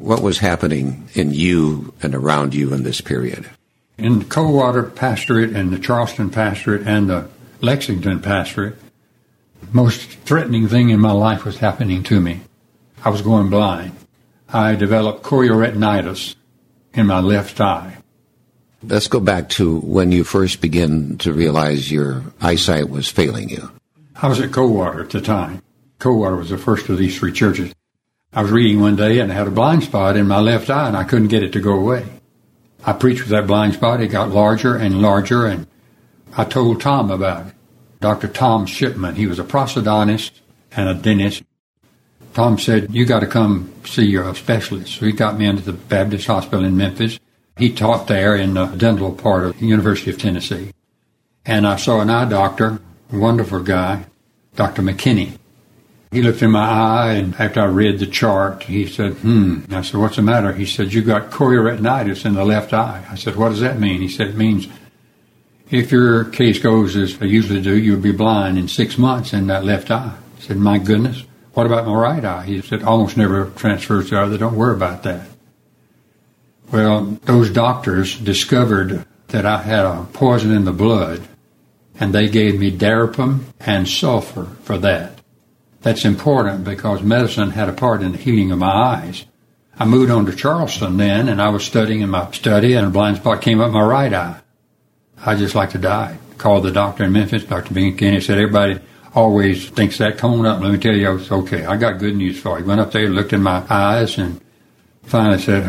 What was happening in you and around you in this period? In the Coldwater pastorate and the Charleston pastorate and the Lexington pastorate, the most threatening thing in my life was happening to me. I was going blind. I developed chorioretinitis in my left eye. Let's go back to when you first began to realize your eyesight was failing you. I was at Coldwater at the time. Coldwater was the first of these three churches. I was reading one day and I had a blind spot in my left eye and I couldn't get it to go away. I preached with that blind spot. It got larger and larger, and I told Tom about it. Dr. Tom Shipman, he was a prosthodontist and a dentist. Tom said, you got to come see a specialist. So he got me into the Baptist Hospital in Memphis. He taught there in the dental part of the University of Tennessee. And I saw an eye doctor, a wonderful guy, Dr. McKinney. He looked in my eye, and after I read the chart, he said, I said, what's the matter? He said, you got chorioretinitis in the left eye. I said, what does that mean? He said, it means if your case goes as they usually do, you'll be blind in 6 months in that left eye. I said, my goodness, what about my right eye? He said, almost never transfers to the other. Don't worry about that. Well, those doctors discovered that I had a poison in the blood, and they gave me Daraprim and sulfur for that. That's important because medicine had a part in the healing of my eyes. I moved on to Charleston then, and I was studying in my study, and a blind spot came up my right eye. I just like to die. Called the doctor in Memphis, Dr. McKinney, said, everybody always thinks that. Come on up, let me tell you, I was okay. I got good news for you. Went up there, looked in my eyes, and finally said,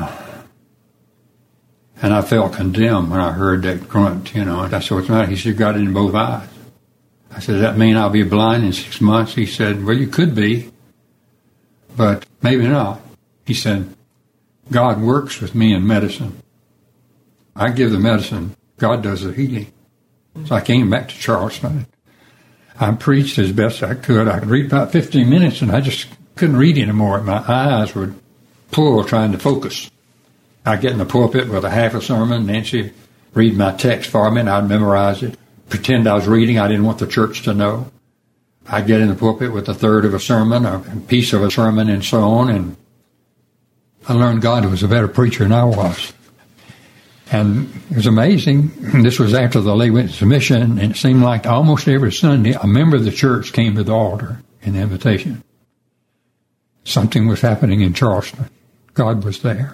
And I felt condemned when I heard that grunt, And I said, what's the matter? He said, you got it in both eyes. I said, does that mean I'll be blind in 6 months? He said, well, you could be, but maybe not. He said, God works with me in medicine. I give the medicine. God does the healing. So I came back to Charleston. I preached as best I could. I could read about 15 minutes, and I just couldn't read anymore. My eyes would pull trying to focus. I'd get in the pulpit with a half a sermon. Nancy read my text for me, and I'd memorize it. Pretend I was reading. I didn't want the church to know. I'd get in the pulpit with a third of a sermon, or a piece of a sermon, and so on. And I learned God was a better preacher than I was. And it was amazing. This was after the lay went to mission, and it seemed like almost every Sunday a member of the church came to the altar in the invitation. Something was happening in Charleston. God was there.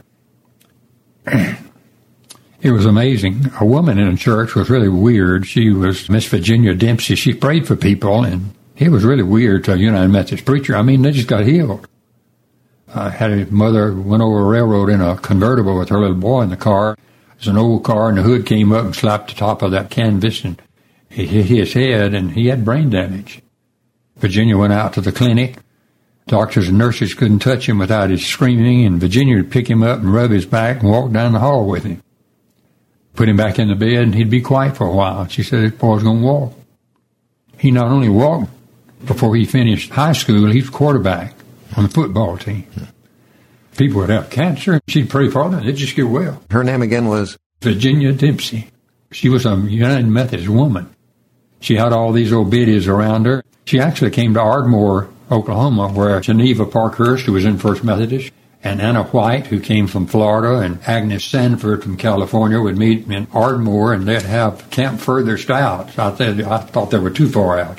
It was amazing. A woman in a church was really weird. She was Miss Virginia Dempsey. She prayed for people, and it was really weird to a United Methodist preacher. I mean, they just got healed. I had a mother went over a railroad in a convertible with her little boy in the car. It was an old car, and the hood came up and slapped the top of that canvas, and it hit his head, and he had brain damage. Virginia went out to the clinic. Doctors and nurses couldn't touch him without his screaming, and Virginia would pick him up and rub his back and walk down the hall with him. Put him back in the bed, and he'd be quiet for a while. She said, this boy's going to walk. He not only walked, before he finished high school, he was quarterback on the football team. People would have cancer. She'd pray for them. They'd just get well. Her name again was? Virginia Dempsey. She was a United Methodist woman. She had all these old biddies around her. She actually came to Ardmore, Oklahoma, where Geneva Parkhurst, who was in First Methodist, and Anna White, who came from Florida, and Agnes Sanford from California would meet in Ardmore, and they'd have camp furthest out. I thought they were too far out,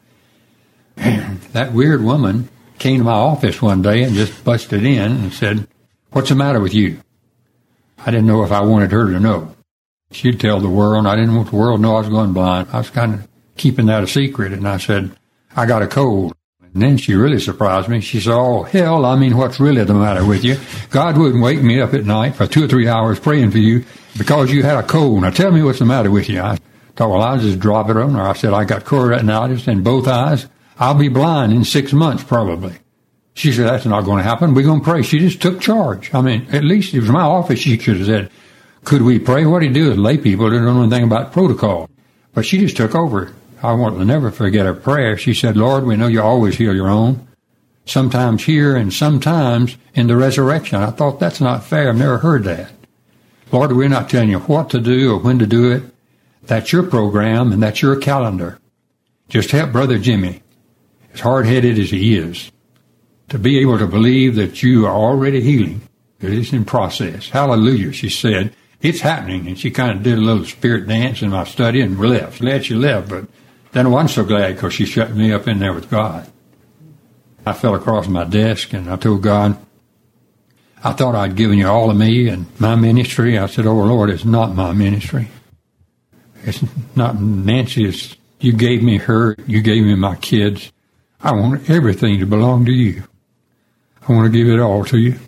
And that weird woman came to my office one day and just busted in and said, what's the matter with you? I didn't know if I wanted her to know. She'd tell the world, and I didn't want the world to know I was going blind. I was kind of keeping that a secret, and I said, I got a cold. And then she really surprised me. She said, oh, hell, what's really the matter with you? God wouldn't wake me up at night for 2 or 3 hours praying for you because you had a cold. Now tell me what's the matter with you. I thought, well, I'll just drop it on her. I said, I got chorioretinitis in both eyes. I'll be blind in 6 months probably. She said, that's not going to happen. We're going to pray. She just took charge. At least it was my office. She should have said, could we pray? What do you do with lay people that don't know anything about protocol? But she just took over. I want to never forget her prayer. She said, Lord, we know you always heal your own. Sometimes here and sometimes in the resurrection. I thought that's not fair. I've never heard that. Lord, we're not telling you what to do or when to do it. That's your program and that's your calendar. Just help Brother Jimmy, as hard-headed as he is. to be able to believe that you are already healing, that it's in process. Hallelujah, she said. It's happening. And she kind of did a little spirit dance in my study and left. Glad she left, but then I wasn't so glad because she shut me up in there with God. I fell across my desk and I told God, I thought I'd given you all of me and my ministry. I said, oh, Lord, it's not my ministry. It's not Nancy. You gave me her. You gave me my kids. I want everything to belong to you. I want to give it all to you.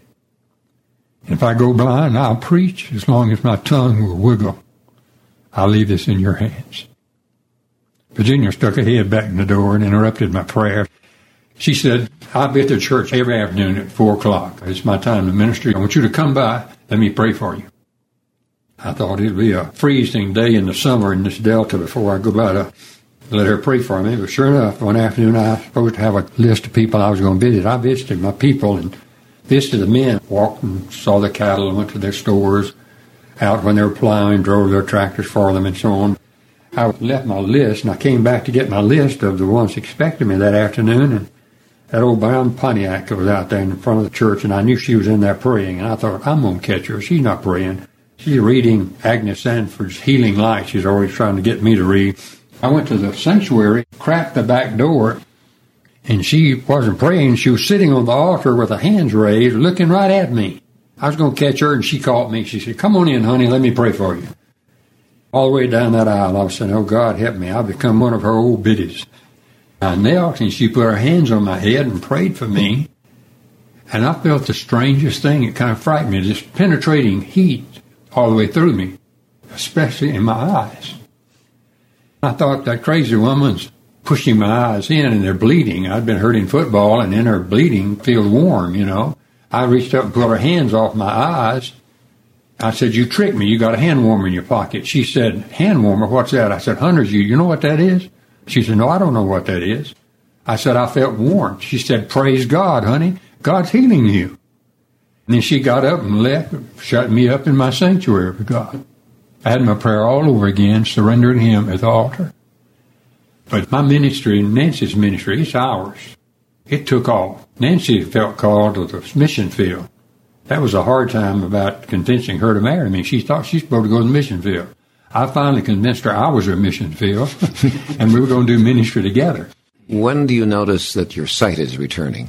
If I go blind, I'll preach as long as my tongue will wiggle. I'll leave this in your hands. Virginia stuck her head back in the door and interrupted my prayer. She said, I'll be at the church every afternoon at 4 o'clock. It's my time to minister. I want you to come by. Let me pray for you. I thought it'd be a freezing day in the summer in this Delta before I go by to let her pray for me. But sure enough, one afternoon I was supposed to have a list of people I was going to visit. I visited my people and visited the men, walked and saw the cattle and went to their stores, out when they were plowing, drove their tractors for them and so on. I left my list, and I came back to get my list of the ones expecting me that afternoon, and that old brown Pontiac was out there in front of the church, and I knew she was in there praying, and I thought, I'm going to catch her. She's not praying. She's reading Agnes Sanford's Healing Light. She's always trying to get me to read. I went to the sanctuary, cracked the back door, and she wasn't praying. She was sitting on the altar with her hands raised, looking right at me. I was going to catch her, and she caught me. She said, come on in, honey, let me pray for you. All the way down that aisle, I was saying, oh, God, help me. I've become one of her old biddies. I knelt, and she put her hands on my head and prayed for me. And I felt the strangest thing. It kind of frightened me, this penetrating heat all the way through me, especially in my eyes. I thought that crazy woman's pushing my eyes in, and they're bleeding. I'd been hurt in football, and in her bleeding feels warm, you know. I reached up and pulled her hands off my eyes. I said, you tricked me. You got a hand warmer in your pocket. She said, hand warmer? What's that? I said, hundreds, you know what that is? She said, no, I don't know what that is. I said, I felt warmth. She said, praise God, honey. God's healing you. And then she got up and left, shut me up in my sanctuary with God. I had my prayer all over again, surrendering Him at the altar. But my ministry, Nancy's ministry, it's ours. It took off. Nancy felt called to the mission field. That was a hard time about convincing her to marry me. She thought she's supposed to go to the mission field. I finally convinced her I was her mission field, and we were going to do ministry together. When do you notice that your sight is returning?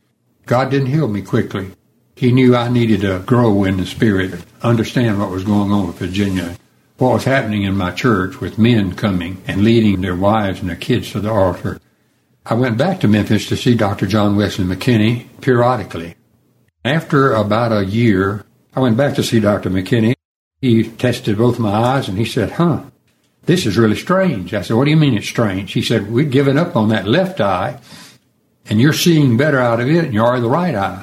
God didn't heal me quickly. He knew I needed to grow in the Spirit, understand what was going on with Virginia, what was happening in my church with men coming and leading their wives and their kids to the altar. I went back to Memphis to see Dr. John Wesley McKinney periodically. After about a year, I went back to see Dr. McKinney. He tested both my eyes, and he said, this is really strange. I said, what do you mean it's strange? He said, we've given up on that left eye, and you're seeing better out of it than you are the right eye.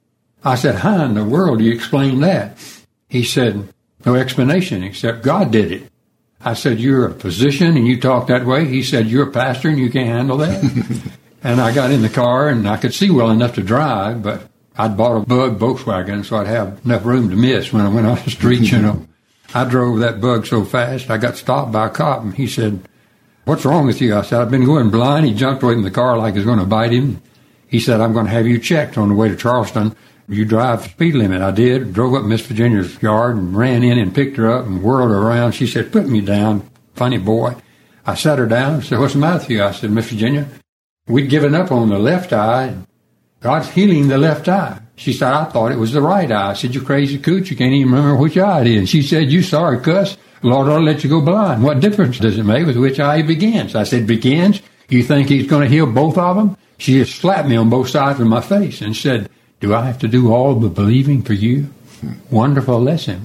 I said, how in the world do you explain that? He said, no explanation except God did it. I said, you're a physician and you talk that way? He said, you're a pastor and you can't handle that? And I got in the car, and I could see well enough to drive, but I'd bought a Bug Volkswagen, so I'd have enough room to miss when I went on the street, you know. I drove that Bug so fast, I got stopped by a cop, and he said, what's wrong with you? I said, I've been going blind. He jumped away from the car like he was going to bite him. He said, I'm going to have you checked on the way to Charleston. You drive the speed limit. I did. Drove up Miss Virginia's yard and ran in and picked her up and whirled her around. She said, put me down, funny boy. I sat her down and said, what's the matter with you? I said, Miss Virginia, we'd given up on the left eye. God's healing the left eye. She said, I thought it was the right eye. I said, you crazy coot, you can't even remember which eye it is. She said, you sorry cuss, Lord ought to let you go blind. What difference does it make with which eye he begins? I said, begins? You think he's going to heal both of them? She just slapped me on both sides of my face and said, do I have to do all the believing for you? Wonderful lesson.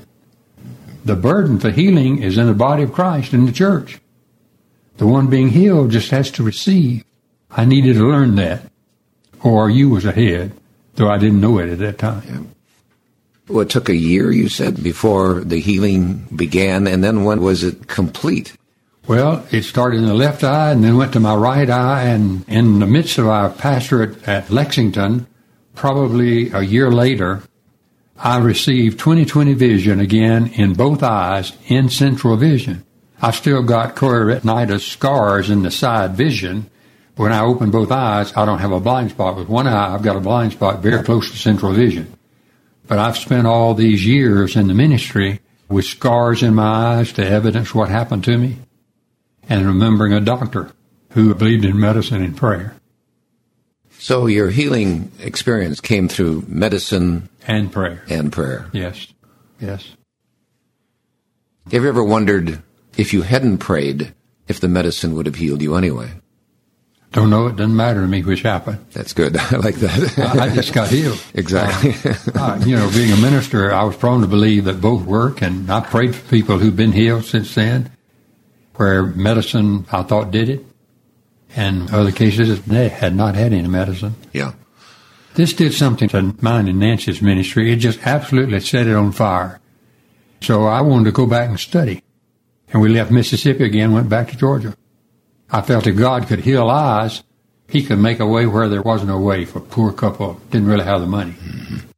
The burden for healing is in the body of Christ in the church. The one being healed just has to receive. I needed to learn that. Or you was ahead, though I didn't know it at that time. Yeah. Well, it took a year, you said, before the healing began, and then when was it complete? Well, it started in the left eye and then went to my right eye, and in the midst of our pastorate at Lexington, probably a year later, I received 20/20 vision again in both eyes in central vision. I still got chororetinitis scars in the side vision, When I open both eyes, I don't have a blind spot. With one eye, I've got a blind spot very close to central vision. But I've spent all these years in the ministry with scars in my eyes to evidence what happened to me, and remembering a doctor who believed in medicine and prayer. So your healing experience came through medicine And prayer. and prayer. Yes. Yes. Have you ever wondered if you hadn't prayed, if the medicine would have healed you anyway? Don't know. It doesn't matter to me which happened. That's good. I like that. I just got healed. Exactly. Being a minister, I was prone to believe that both work, and I prayed for people who've been healed since then, where medicine, I thought, did it, and other cases, they had not had any medicine. Yeah. This did something to mine and Nancy's ministry. It just absolutely set it on fire. So I wanted to go back and study. And we left Mississippi again, went back to Georgia. I felt if God could heal eyes, he could make a way where there was no way for a poor couple who didn't really have the money. Mm-hmm.